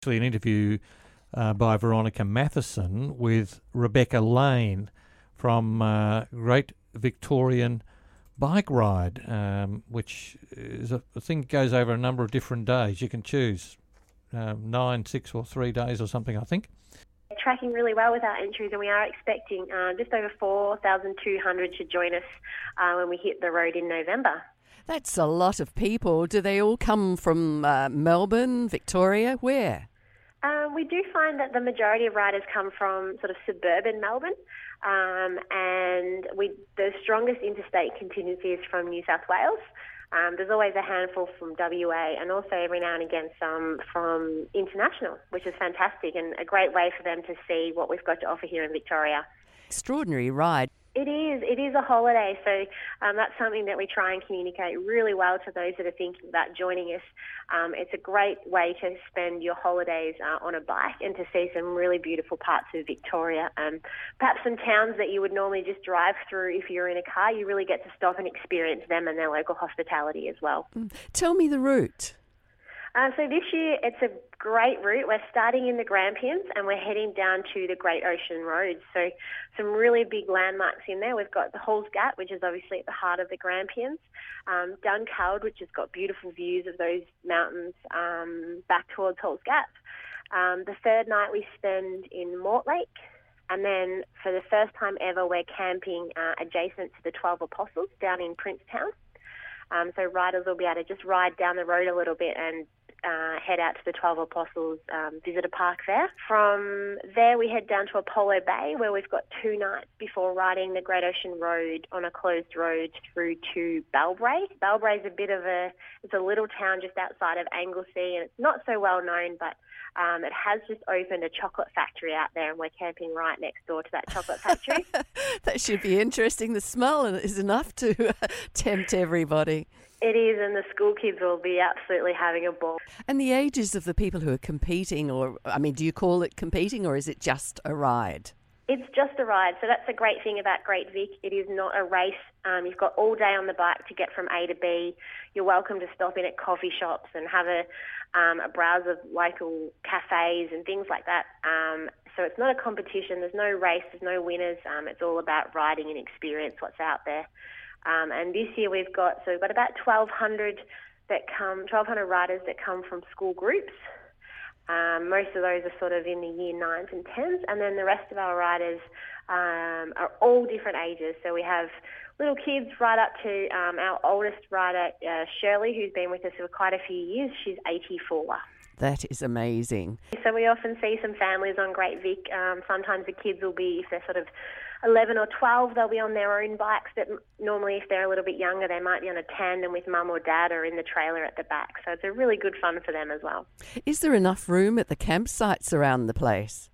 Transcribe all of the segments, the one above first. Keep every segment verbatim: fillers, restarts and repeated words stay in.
Actually, an interview uh, by Veronica Matheson with Rebecca Lane from uh, Great Victorian Bike Ride, um, which is a, a thing that goes over a number of different days. You can choose um, nine, six, or three days or something, I think. Tracking really well with our entries, and we are expecting uh, just over four thousand two hundred to join us uh, when we hit the road in November. That's a lot of people. Do they all come from uh, Melbourne, Victoria? Where? Um, we do find that the majority of riders come from sort of suburban Melbourne, um, and we the strongest interstate contingency is from New South Wales. Um, there's always a handful from W A, and also every now and again some from international, which is fantastic and a great way for them to see what we've got to offer here in Victoria. Extraordinary ride. It is. It is a holiday, so um, that's something that we try and communicate really well to those that are thinking about joining us. Um, it's a great way to spend your holidays uh, on a bike and to see some really beautiful parts of Victoria. Um, perhaps some towns that you would normally just drive through if you're in a car, you really get to stop and experience them and their local hospitality as well. Mm. Tell me the route. Uh, so this year it's a great route. We're starting in the Grampians and we're heading down to the Great Ocean Road. So some really big landmarks in there. We've got the Halls Gap, which is obviously at the heart of the Grampians. Um, Dunkeld, which has got beautiful views of those mountains um, back towards Halls Gap. Um, the third night we spend in Mortlake. And then for the first time ever, we're camping uh, adjacent to the Twelve Apostles down in Princetown. Um, so riders will be able to just ride down the road a little bit and uh, head out to the Twelve Apostles um, Visitor Park there. From there, we head down to Apollo Bay, where we've got two nights before riding the Great Ocean Road on a closed road through to Bellbrae. Bellbrae is a bit of a, it's a little town just outside of Anglesea, and it's not so well known, but Um, it has just opened a chocolate factory out there, and we're camping right next door to that chocolate factory. That should be interesting. The smell is enough to tempt everybody. It is, and the school kids will be absolutely having a ball. And the ages of the people who are competing, or, I mean, do you call it competing, or is it just a ride? It's just a ride, so that's the great thing about Great Vic. It is not a race. Um, you've got all day on the bike to get from A to B. You're welcome to stop in at coffee shops and have a, um, a browse of local cafes and things like that. Um, so it's not a competition. There's no race. There's no winners. Um, it's all about riding and experience what's out there. Um, and this year we've got so we've got about twelve hundred that come, twelve hundred riders that come from school groups. Um, most of those are sort of in the year nines and tens, and then the rest of our riders um, are all different ages. So we have little kids right up to um, our oldest rider, uh, Shirley, who's been with us for quite a few years. She's eighty-four. That is amazing. So we often see some families on Great Vic. Um, sometimes the kids will be, if they're sort of eleven or twelve, they'll be on their own bikes, but normally if they're a little bit younger, they might be on a tandem with mum or dad or in the trailer at the back. So it's a really good fun for them as well. Is there enough room at the campsites around the place?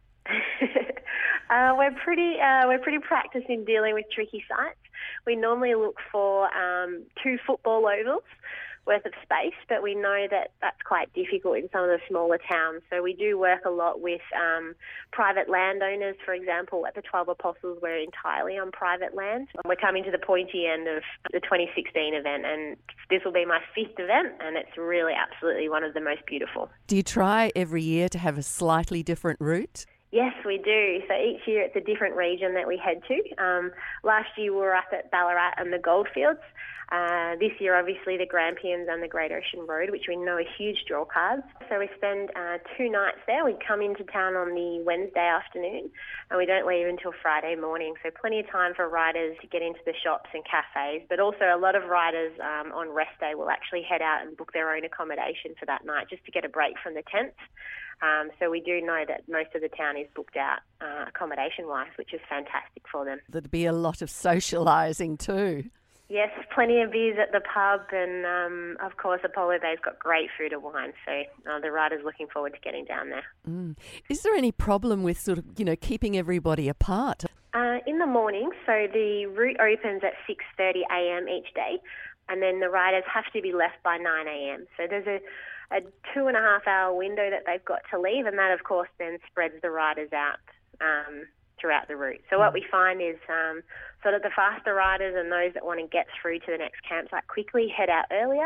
uh, we're pretty uh, we're pretty practiced in dealing with tricky sites. We normally look for um, two football ovals worth of space, but we know that that's quite difficult in some of the smaller towns. So we do work a lot with um, private landowners. For example, at the Twelve Apostles, we're entirely on private land. We're coming to the pointy end of the twenty sixteen event, and this will be my fifth event, and it's really absolutely one of the most beautiful. Do you try every year to have a slightly different route? Yes, we do. So each year it's a different region that we head to. Um, last year we were up at Ballarat and the Goldfields. Uh, this year, obviously, the Grampians and the Great Ocean Road, which we know are huge draw cards. So we spend uh, two nights there. We come into town on the Wednesday afternoon, and we don't leave until Friday morning. So plenty of time for riders to get into the shops and cafes. But also a lot of riders um, on rest day will actually head out and book their own accommodation for that night just to get a break from the tents. Um, so we do know that most of the town is booked out uh, accommodation-wise, which is fantastic for them. There'd be a lot of socialising too. Yes, plenty of beers at the pub, and um, of course Apollo Bay's got great food and wine, so uh, the rider's looking forward to getting down there. Mm. Is there any problem with sort of, you know, keeping everybody apart? Uh, in the morning, so the route opens at six thirty a.m. each day, and then the riders have to be left by nine a.m. So there's a, a two and a half hour window that they've got to leave, and that of course then spreads the riders out um, throughout the route. So what we find is um, sort of the faster riders and those that want to get through to the next campsite quickly head out earlier,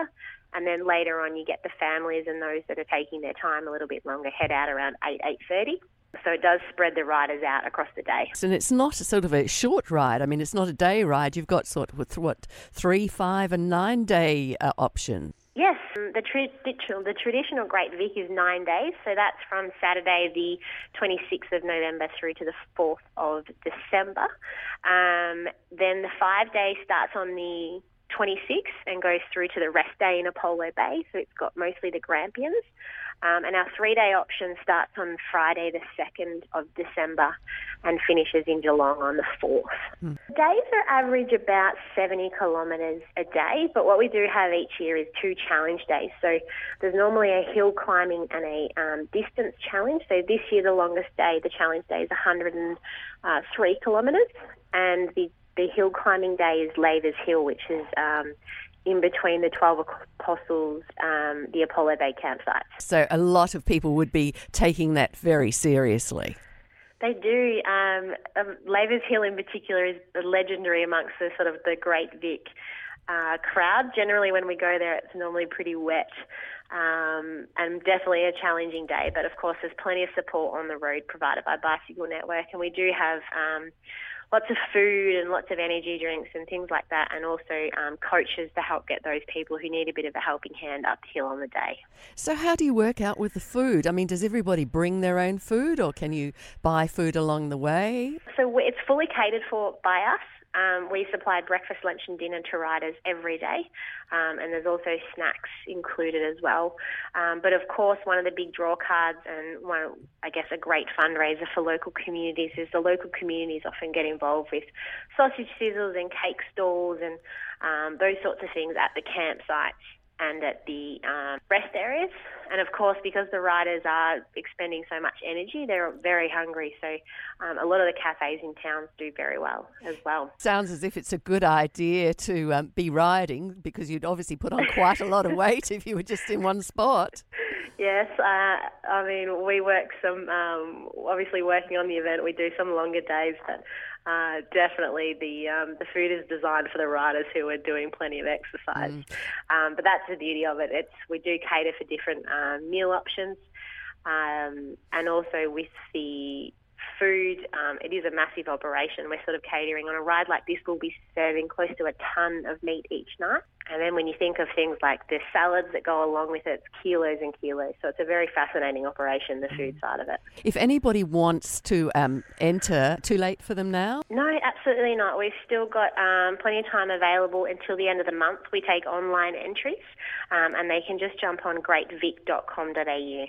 And then later on, you get the families and those that are taking their time a little bit longer head out around eight, eight thirty. So it does spread the riders out across the day. And it's not a sort of a short ride. I mean, it's not a day ride. You've got sort of, what, three, five and nine day uh, options. Yes, the traditional the traditional Great Vic is nine days, so that's from Saturday the twenty-sixth of November through to the fourth of December. Um, then the five day starts on the twenty-sixth and goes through to the rest day in Apollo Bay, so it's got mostly the Grampians. Um, and our three-day option starts on Friday the second of December and finishes in Geelong on the fourth. Mm. Days are average about seventy kilometres a day, but what we do have each year is two challenge days. So there's normally a hill climbing and a um, distance challenge. So this year the longest day, the challenge day, is one hundred three kilometres, and the, the hill climbing day is Lavers Hill, which is um, in between the twelve Apostles, um, the Apollo Bay campsites. So a lot of people would be taking that very seriously. They do. Um, um, Lavers Hill in particular is legendary amongst the sort of the Great Vic uh, crowd. Generally when we go there it's normally pretty wet um, and definitely a challenging day, but of course there's plenty of support on the road provided by Bicycle Network, and we do have um, lots of food and lots of energy drinks and things like that, and also um, coaches to help get those people who need a bit of a helping hand up the hill on the day. So how do you work out with the food? I mean, does everybody bring their own food, or can you buy food along the way? So it's fully catered for by us. Um, we supply breakfast, lunch and dinner to riders every day, um, and there's also snacks included as well. Um, but of course, one of the big draw cards and one, I guess, a great fundraiser for local communities is the local communities often get involved with sausage sizzles and cake stalls and um, those sorts of things at the campsites and at the um, rest areas. And of course, because the riders are expending so much energy, they're very hungry. So um, a lot of the cafes in towns do very well as well. Sounds as if it's a good idea to um, be riding, because you'd obviously put on quite a lot of weight if you were just in one spot. Yes, uh, I mean, we work some, um, obviously working on the event, we do some longer days, but uh, definitely the um, the food is designed for the riders who are doing plenty of exercise. Mm. Um, but that's the beauty of it. It's we do cater for different uh, meal options, um, and also with the food, um, it is a massive operation. We're sort of catering. On a ride like this, we'll be serving close to a tonne of meat each night. And then when you think of things like the salads that go along with it, it's kilos and kilos. So it's a very fascinating operation, the food side of it. If anybody wants to um, enter, too late for them now? No, absolutely not. We've still got um, plenty of time available until the end of the month. We take online entries um, and they can just jump on great vic dot com dot a u.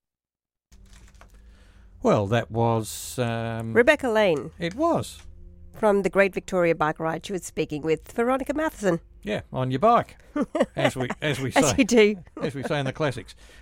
Well, that was... Um, Rebecca Lane. It was. From the Great Victoria Bike Ride. She was speaking with Veronica Matheson. Yeah, on your bike, as we as we say. As you do. As we say in the classics.